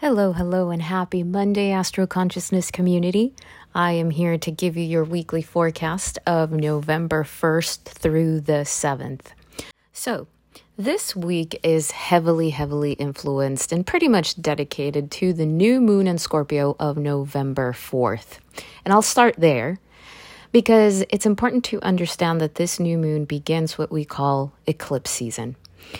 Hello, and happy Monday, Astro Consciousness community. I am here to give you your weekly forecast of November 1st through the 7th. So, this week is heavily influenced and pretty much dedicated to the new moon in Scorpio of November 4th. And I'll start there because it's important to understand that this new moon begins what we call eclipse season.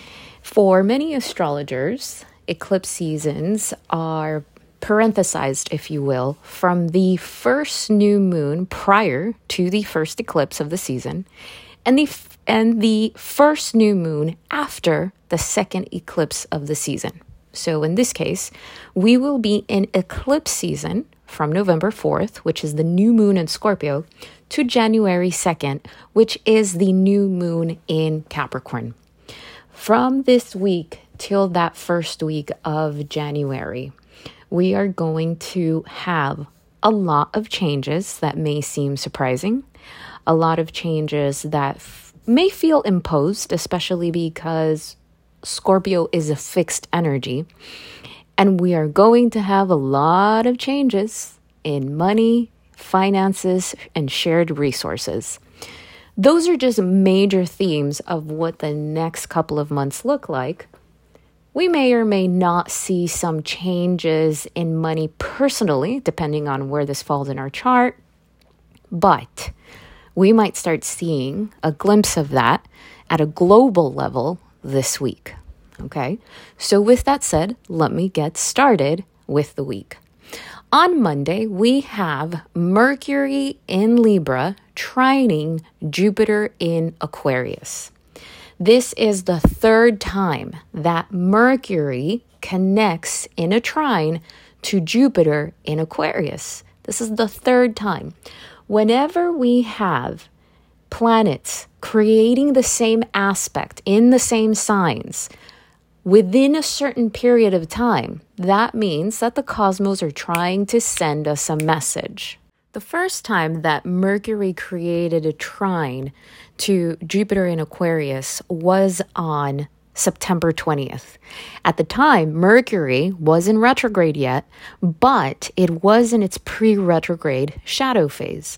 For many astrologers, eclipse seasons are parenthesized, if you will, from the first new moon prior to the first eclipse of the season and the first new moon after the second eclipse of the season. So in this case, we will be in eclipse season from November 4th, which is the new moon in Scorpio, to January 2nd, which is the new moon in Capricorn. From this week till that first week of January, we are going to have a lot of changes that may seem surprising, a lot of changes that may feel imposed, especially because Scorpio is a fixed energy, and we are going to have a lot of changes in money, finances, and shared resources. Those are just major themes of what the next couple of months look like. We may or may not see some changes in money personally, depending on where this falls in our chart, but we might start seeing a glimpse of that at a global level this week. Okay, so with that said, let me get started with the week. On Monday, we have Mercury in Libra trining Jupiter in Aquarius. This is the third time that Mercury connects in a trine to Jupiter in Aquarius. This is the third time. Whenever we have planets creating the same aspect in the same signs within a certain period of time, that means that the cosmos are trying to send us a message. The first time that Mercury created a trine to Jupiter in Aquarius was on September 20th. At the time, Mercury wasn't retrograde yet, but it was in its pre-retrograde shadow phase.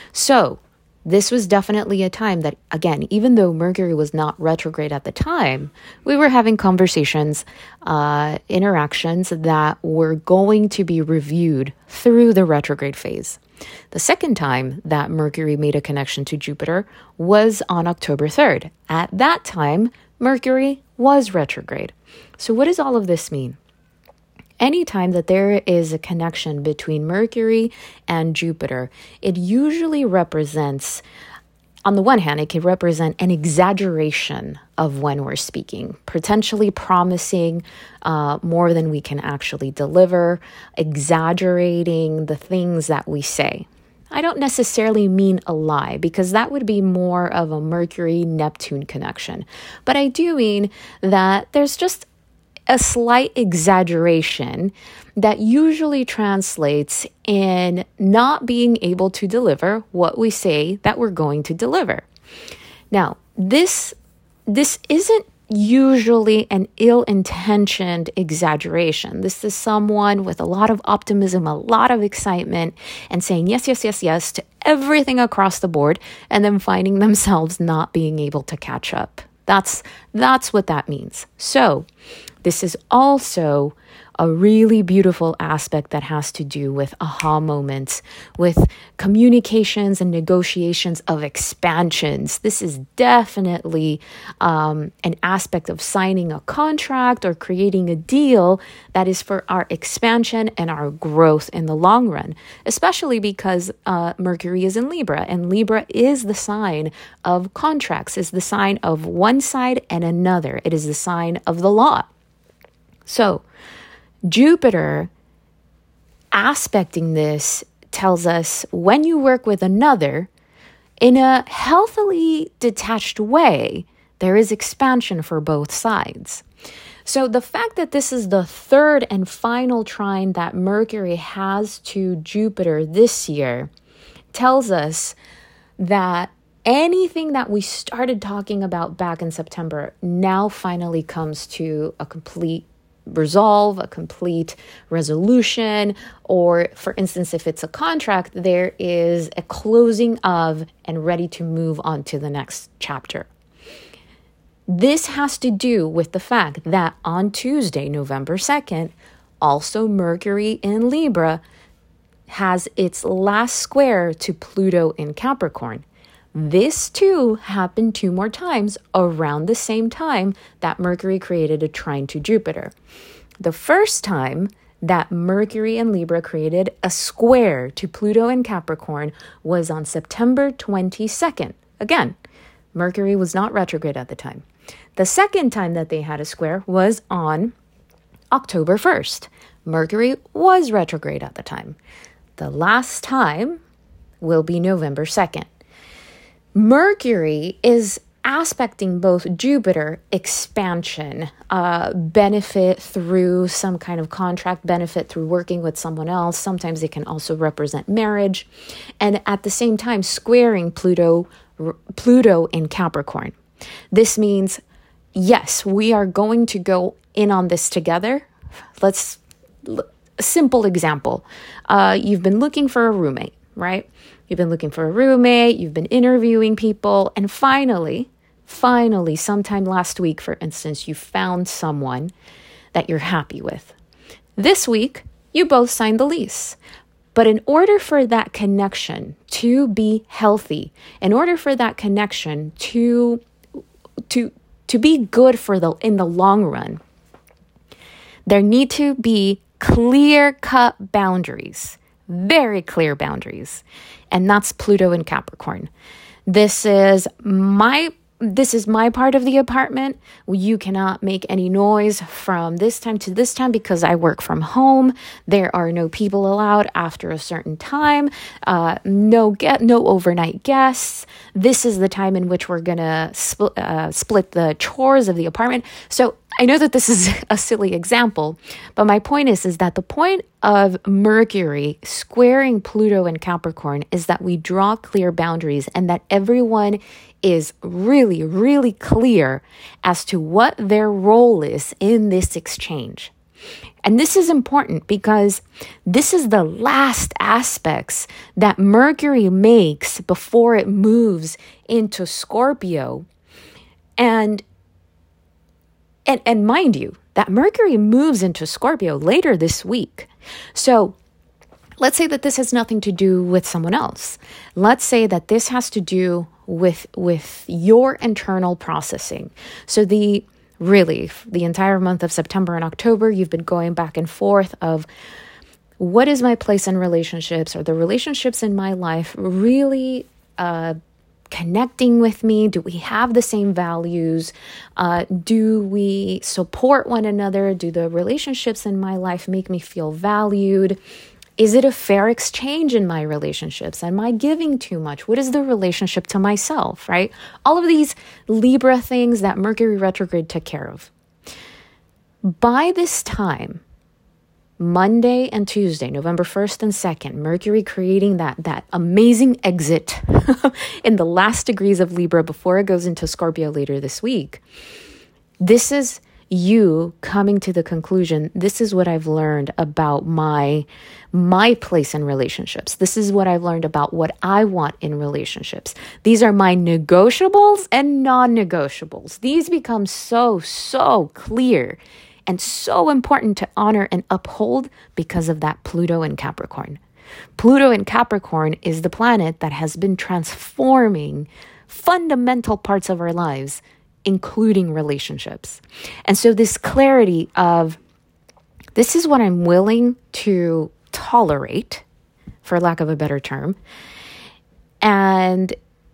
So this was definitely a time that, again, even though Mercury was not retrograde at the time, we were having conversations, interactions that were going to be reviewed through the retrograde phase. The second time that Mercury made a connection to Jupiter was on October 3rd. At that time, Mercury was retrograde. So what does all of this mean? Anytime that there is a connection between Mercury and Jupiter, it usually represents, on the one hand, it can represent an exaggeration of when we're speaking, potentially promising more than we can actually deliver, exaggerating the things that we say. I don't necessarily mean a lie, because that would be more of a Mercury-Neptune connection. But I do mean that there's just a slight exaggeration that usually translates in not being able to deliver what we say that we're going to deliver. Now, this isn't usually an ill-intentioned exaggeration. This is someone with a lot of optimism, a lot of excitement, and saying yes to everything across the board, and then finding themselves not being able to catch up. That's what that means. So this is also a really beautiful aspect that has to do with aha moments, with communications and negotiations of expansions. This is definitely an aspect of signing a contract or creating a deal that is for our expansion and our growth in the long run, especially because Mercury is in Libra, and Libra is the sign of contracts, is the sign of one side and another. It is the sign of the law. So Jupiter aspecting this tells us when you work with another in a healthily detached way, there is expansion for both sides. So the fact that this is the third and final trine that Mercury has to Jupiter this year tells us that anything that we started talking about back in September now finally comes to a complete resolve, a complete resolution, or for instance, if it's a contract, there is a closing of and ready to move on to the next chapter. This has to do with the fact that on Tuesday, November 2nd, also Mercury in Libra has its last square to Pluto in Capricorn. This too happened 2 more times around the same time that Mercury created a trine to Jupiter. The first time that Mercury in Libra created a square to Pluto in Capricorn was on September 22nd. Again, Mercury was not retrograde at the time. The second time that they had a square was on October 1st. Mercury was retrograde at the time. The last time will be November 2nd. Mercury is aspecting both Jupiter, expansion, benefit through some kind of contract, benefit through working with someone else. Sometimes it can also represent marriage. And at the same time, squaring Pluto in Capricorn. This means, yes, we are going to go in on this together. A simple example. You've been looking for a roommate, right? You've been looking for a roommate, you've been interviewing people, and finally, sometime last week, for instance, you found someone that you're happy with. This week, you both signed the lease. But in order for that connection to be healthy, in order for that connection to be good in the long run, there need to be clear-cut boundaries, very clear boundaries, and that's Pluto in Capricorn. This is my part of the apartment. You cannot make any noise from this time to this time because I work from home. There are no people allowed after a certain time. No overnight guests. This is the time in which we're gonna split the chores of the apartment. So I know that this is a silly example, but my point is that the point of Mercury squaring Pluto in Capricorn is that we draw clear boundaries and that everyone is really, really clear as to what their role is in this exchange. And this is important because this is the last aspects that Mercury makes before it moves into Scorpio. And mind you, that Mercury moves into Scorpio later this week. So let's say that this has nothing to do with someone else. Let's say that this has to do with your internal processing. So the entire month of September and October, you've been going back and forth of what is my place in relationships? Are the relationships in my life really connecting with me? Do we have the same values? Do we support one another? Do the relationships in my life make me feel valued? Is it a fair exchange in my relationships? Am I giving too much? What is the relationship to myself, right? All of these Libra things that Mercury retrograde took care of. By this time, Monday and Tuesday, November 1st and 2nd, Mercury creating that amazing exit in the last degrees of Libra before it goes into Scorpio later this week. This is you coming to the conclusion, this is what I've learned about my place in relationships. This is what I've learned about what I want in relationships. These are my negotiables and non-negotiables. These become so clear and so important to honor and uphold because of that Pluto in Capricorn. Pluto in Capricorn is the planet that has been transforming fundamental parts of our lives, including relationships. And so this clarity of, this is what I'm willing to tolerate, for lack of a better term. And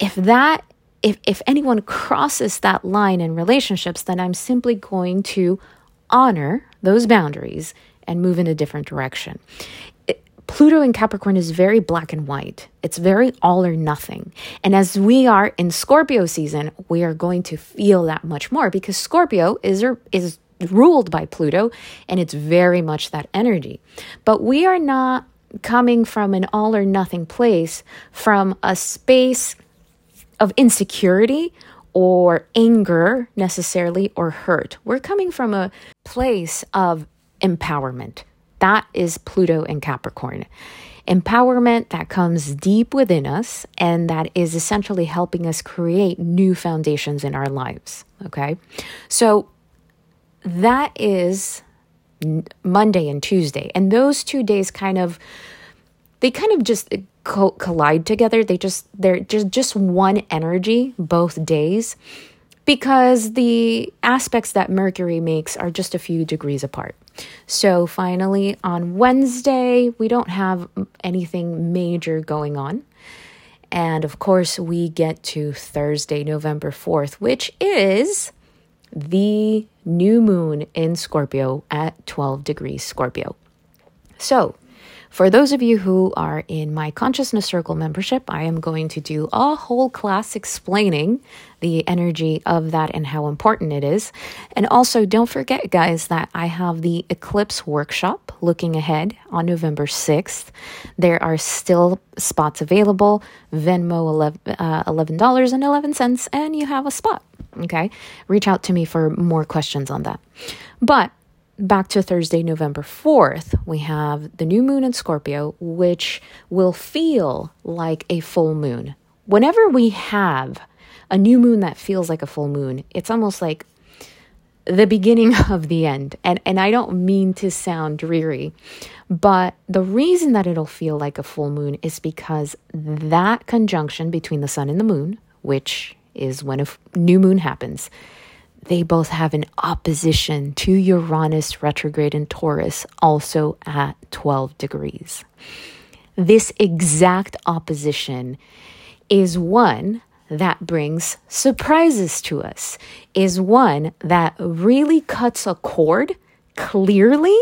if anyone crosses that line in relationships, then I'm simply going to honor those boundaries and move in a different direction. Pluto in Capricorn is very black and white. It's very all or nothing. And as we are in Scorpio season, we are going to feel that much more because Scorpio is ruled by Pluto and it's very much that energy. But we are not coming from an all or nothing place, from a space of insecurity or anger necessarily or hurt. We're coming from a place of empowerment. That is Pluto and Capricorn. Empowerment that comes deep within us and that is essentially helping us create new foundations in our lives. Okay. So that is Monday and Tuesday. And those 2 days they just collide together. They're just one energy both days because the aspects that Mercury makes are just a few degrees apart. So finally on Wednesday, we don't have anything major going on. And of course, we get to Thursday, November 4th, which is the new moon in Scorpio at 12 degrees Scorpio. So for those of you who are in my Consciousness Circle membership, I am going to do a whole class explaining the energy of that and how important it is. And also don't forget, guys, that I have the Eclipse Workshop looking ahead on November 6th. There are still spots available. Venmo $11.11, and you have a spot. Okay? Reach out to me for more questions on that. But back to Thursday, November 4th, we have the new moon in Scorpio, which will feel like a full moon. Whenever we have a new moon that feels like a full moon, it's almost like the beginning of the end. And I don't mean to sound dreary, but the reason that it'll feel like a full moon is because that conjunction between the sun and the moon, which is when a new moon happens, they both have an opposition to Uranus retrograde in Taurus, also at 12 degrees. This exact opposition is one that brings surprises to us, is one that really cuts a cord clearly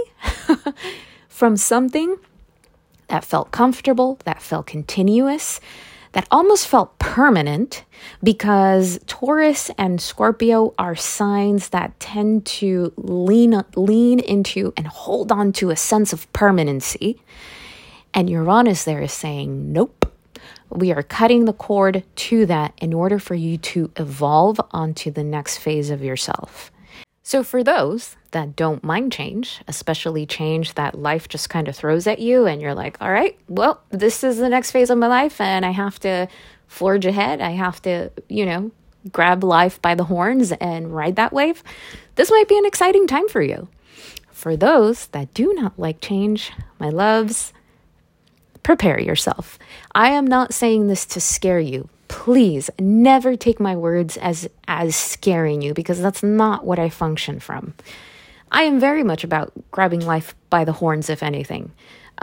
from something that felt comfortable, that felt continuous, that almost felt permanent, because Taurus and Scorpio are signs that tend to lean into and hold on to a sense of permanency. And Uranus there is saying, nope, we are cutting the cord to that in order for you to evolve onto the next phase of yourself. So for those that don't mind change, especially change that life just kind of throws at you and you're like, all right, well, this is the next phase of my life and I have to forge ahead. I have to, grab life by the horns and ride that wave. This might be an exciting time for you. For those that do not like change, my loves, prepare yourself. I am not saying this to scare you. Please never take my words as scaring you, because that's not what I function from. I am very much about grabbing life by the horns, if anything.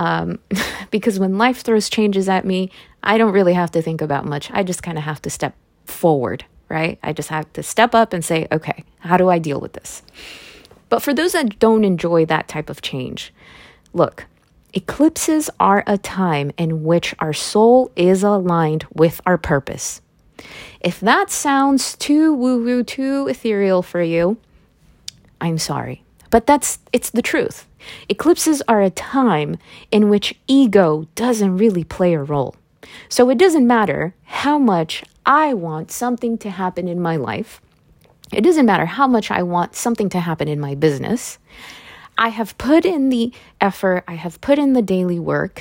Because when life throws changes at me, I don't really have to think about much. I just kind of have to step forward, right? I just have to step up and say, okay, how do I deal with this? But for those that don't enjoy that type of change, look, eclipses are a time in which our soul is aligned with our purpose. If that sounds too woo-woo, too ethereal for you, I'm sorry. But it's the truth. Eclipses are a time in which ego doesn't really play a role. So it doesn't matter how much I want something to happen in my life. It doesn't matter how much I want something to happen in my business. I have put in the effort. I have put in the daily work.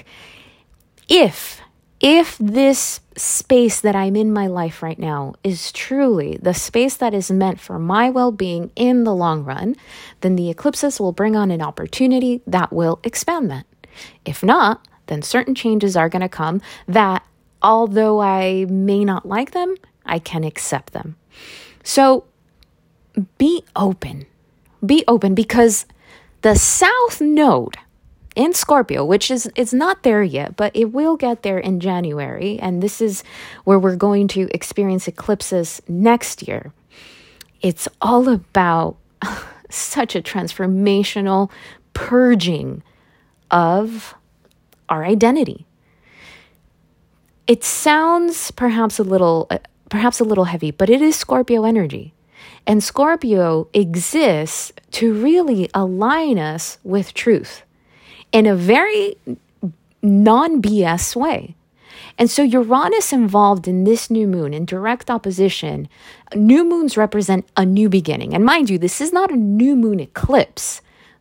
If this space that I'm in my life right now is truly the space that is meant for my well-being in the long run, then the eclipses will bring on an opportunity that will expand that. If not, then certain changes are going to come that, although I may not like them, I can accept them. So be open. Be open, because the South Node in Scorpio, which is not there yet, but it will get there in January. And this is where we're going to experience eclipses next year. It's all about such a transformational purging of our identity. It sounds perhaps a little heavy, but it is Scorpio energy. And Scorpio exists to really align us with truth in a very non-BS way. And so Uranus involved in this new moon in direct opposition. New moons represent a new beginning. And mind you, this is not a new moon eclipse.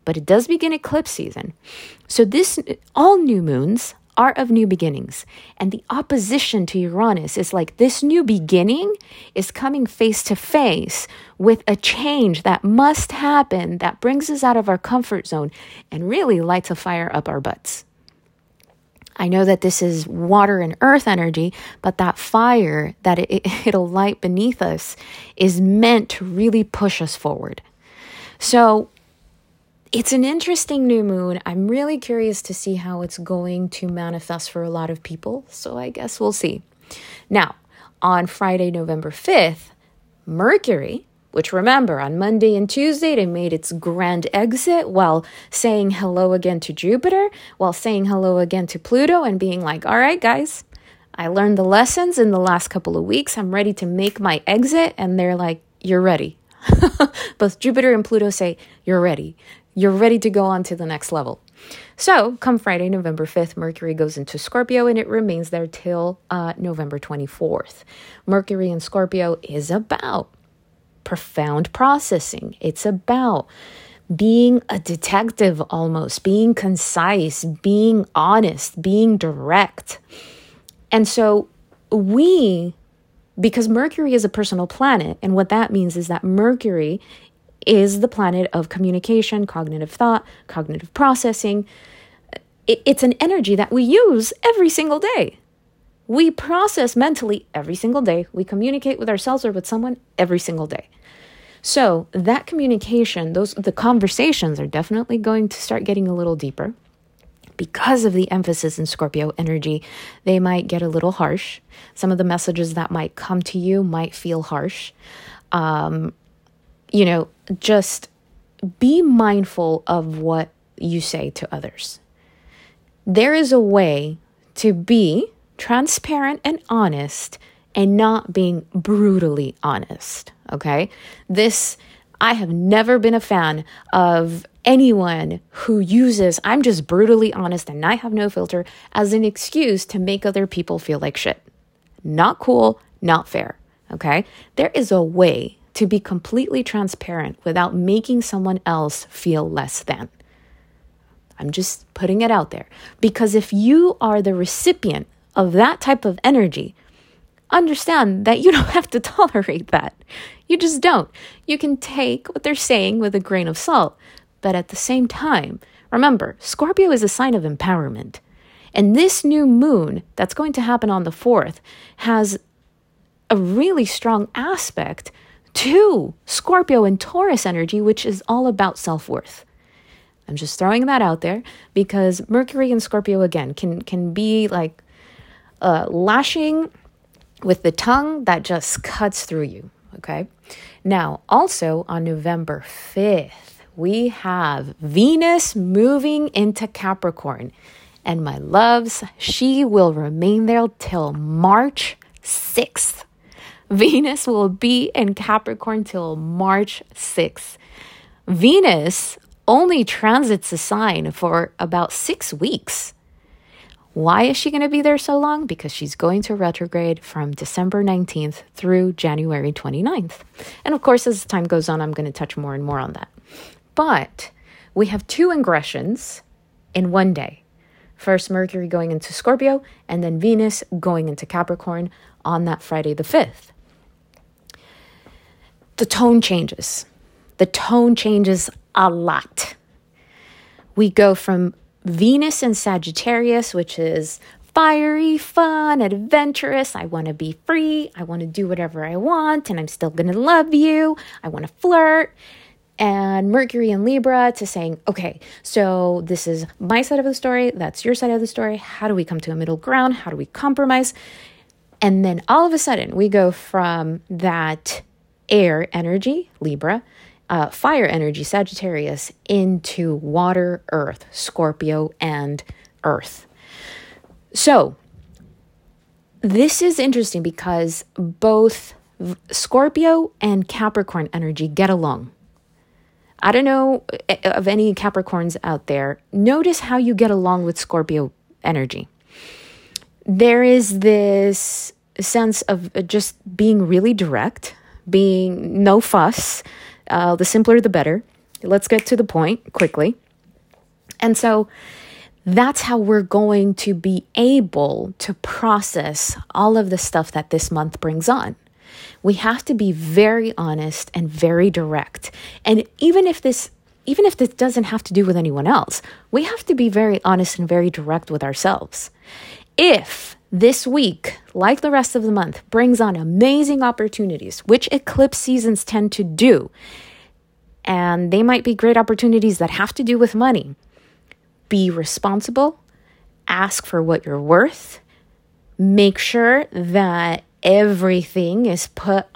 but it does begin eclipse season. So all new moons are of new beginnings. And the opposition to Uranus is like this new beginning is coming face to face with a change that must happen that brings us out of our comfort zone and really lights a fire up our butts. I know that this is water and earth energy, but that fire that it'll light beneath us is meant to really push us forward. So it's an interesting new moon. I'm really curious to see how it's going to manifest for a lot of people. So I guess we'll see. Now, on Friday, November 5th, Mercury, which remember, on Monday and Tuesday, it made its grand exit while saying hello again to Jupiter, while saying hello again to Pluto and being like, all right, guys, I learned the lessons in the last couple of weeks. I'm ready to make my exit. And they're like, you're ready. Both Jupiter and Pluto say, you're ready. You're ready to go on to the next level. So come Friday, November 5th, Mercury goes into Scorpio and it remains there till November 24th. Mercury in Scorpio is about profound processing. It's about being a detective almost, being concise, being honest, being direct. And so because Mercury is a personal planet, and what that means is that Mercury is the planet of communication, cognitive thought, cognitive processing. It's an energy that we use every single day. We process mentally every single day. We communicate with ourselves or with someone every single day. So that communication, the conversations are definitely going to start getting a little deeper. Because of the emphasis in Scorpio energy, they might get a little harsh. Some of the messages that might come to you might feel harsh. Just be mindful of what you say to others. There is a way to be transparent and honest and not being brutally honest, okay? I have never been a fan of anyone who uses, I'm just brutally honest and I have no filter, as an excuse to make other people feel like shit. Not cool, not fair, okay? There is a way to be completely transparent without making someone else feel less than. I'm just putting it out there. Because if you are the recipient of that type of energy, understand that you don't have to tolerate that. You just don't. You can take what they're saying with a grain of salt. But at the same time, remember, Scorpio is a sign of empowerment. And this new moon that's going to happen on the 4th has a really strong aspect to Scorpio and Taurus energy, which is all about self-worth. I'm just throwing that out there because Mercury and Scorpio, again, can be like lashing with the tongue that just cuts through you, okay? Now, also on November 5th, we have Venus moving into Capricorn. And my loves, she will remain there till March 6th. Venus will be in Capricorn till March 6th. Venus only transits the sign for about 6 weeks. Why is she going to be there so long? Because she's going to retrograde from December 19th through January 29th. And of course, as time goes on, I'm going to touch more and more on that. But we have 2 ingressions in one day. First, Mercury going into Scorpio, and then Venus going into Capricorn on that Friday the 5th. The tone changes. The tone changes a lot. We go from Venus in Sagittarius, which is fiery, fun, adventurous. I want to be free. I want to do whatever I want, and I'm still going to love you. I want to flirt. And Mercury in Libra to saying, okay, so this is my side of the story. That's your side of the story. How do we come to a middle ground? How do we compromise? And then all of a sudden we go from that air energy, Libra, fire energy, Sagittarius, into water, earth, Scorpio, and earth. So this is interesting because both Scorpio and Capricorn energy get along. I don't know of any Capricorns out there. Notice how you get along with Scorpio energy. There is this sense of just being really direct, being no fuss. The simpler, the better. Let's get to the point quickly. And so that's how we're going to be able to process all of the stuff that this month brings on. We have to be very honest and very direct. And even if this doesn't have to do with anyone else, we have to be very honest and very direct with ourselves. If this week, like the rest of the month, brings on amazing opportunities, which eclipse seasons tend to do, and they might be great opportunities that have to do with money, be responsible, ask for what you're worth, make sure that everything is put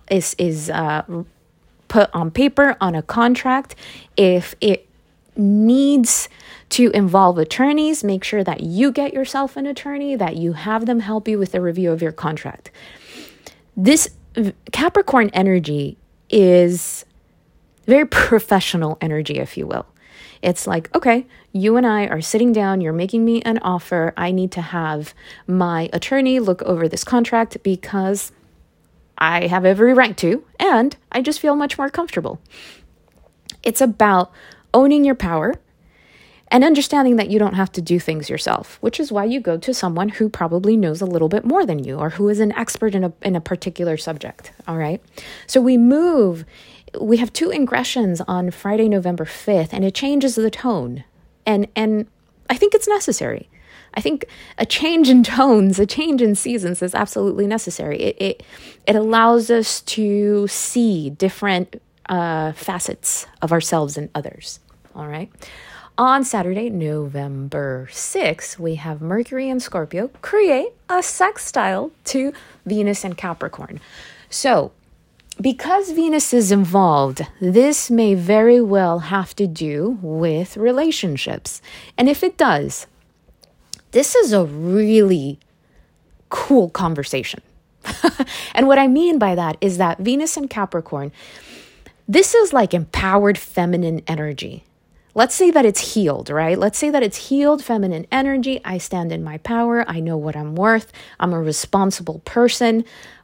on paper, on a contract. If it needs to involve attorneys, make sure that you get yourself an attorney, that you have them help you with a review of your contract. This Capricorn energy is very professional energy, if you will. It's like, okay, you and I are sitting down, you're making me an offer. I need to have my attorney look over this contract because I have every right to, and I just feel much more comfortable. It's about owning your power and understanding that you don't have to do things yourself, which is why you go to someone who probably knows a little bit more than you or who is an expert in a particular subject, all right? So we have 2 ingressions on Friday, November 5th, and it changes the tone. And I think it's necessary. I think a change in tones, a change in seasons is absolutely necessary. It allows us to see different facets of ourselves and others, all right? On Saturday, November 6th, we have Mercury and Scorpio create a sextile to Venus and Capricorn. So, because Venus is involved, this may very well have to do with relationships. And if it does, this is a really cool conversation. And what I mean by that is that Venus and Capricorn, this is like empowered feminine energy. Let's say that it's healed, right? Let's say that it's healed feminine energy. I stand in my power. I know what I'm worth. I'm a responsible person.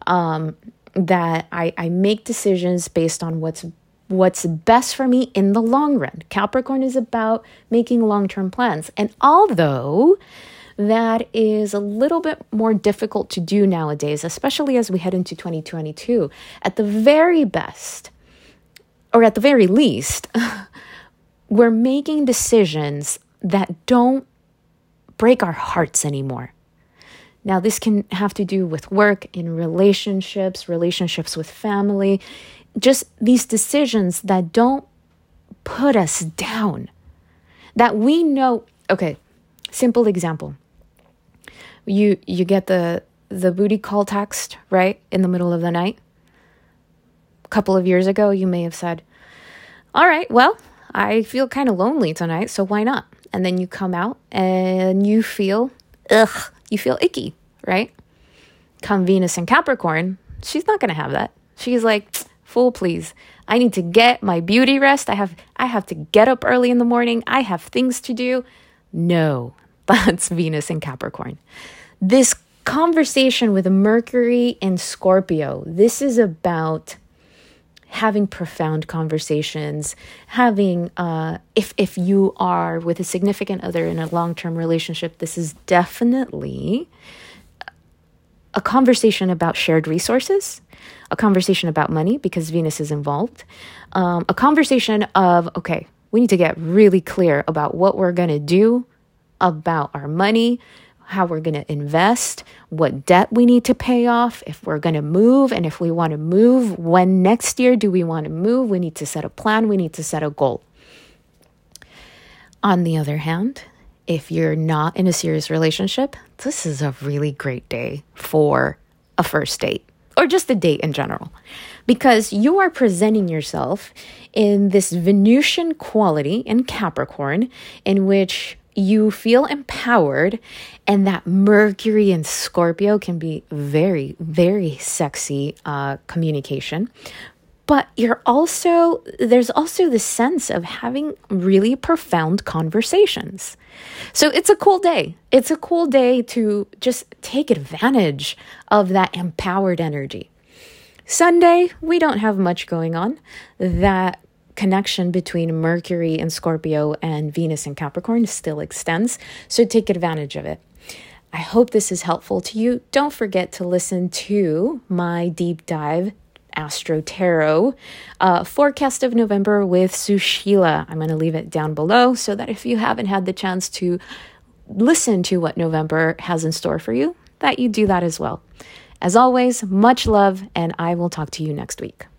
That I make decisions based on what's best for me in the long run. Capricorn is about making long-term plans. And although that is a little bit more difficult to do nowadays, especially as we head into 2022, at the very best, or at the very least, we're making decisions that don't break our hearts anymore. Now, this can have to do with work, in relationships with family, just these decisions that don't put us down, that we know. Okay, simple example. You get the booty call text, right, in the middle of the night. A couple of years ago, you may have said, all right, well, I feel kind of lonely tonight, so why not? And then you come out and you feel icky, right? Come Venus and Capricorn, she's not going to have that. She's like, fool, please. I need to get my beauty rest. I have to get up early in the morning. I have things to do. No, that's Venus and Capricorn. This conversation with Mercury and Scorpio, this is about having profound conversations, having, if you are with a significant other in a long-term relationship, this is definitely a conversation about shared resources, a conversation about money because Venus is involved, a conversation of, okay, we need to get really clear about what we're going to do about our money, how we're going to invest, what debt we need to pay off, if we're going to move, and if we want to move, when next year do we want to move? We need to set a plan. We need to set a goal. On the other hand, if you're not in a serious relationship, this is a really great day for a first date or just a date in general, because you are presenting yourself in this Venusian quality in Capricorn in which you feel empowered, and that Mercury and Scorpio can be very, very sexy communication. But there's also the sense of having really profound conversations. So it's a cool day. It's a cool day to just take advantage of that empowered energy. Sunday, we don't have much going on. That connection between Mercury and Scorpio and Venus and Capricorn still extends, so take advantage of it. I hope this is helpful to you. Don't forget to listen to my deep dive Astro Tarot forecast of November with Sushila. I'm going to leave it down below so that if you haven't had the chance to listen to what November has in store for you, that you do that as well. As always, much love, and I will talk to you next week.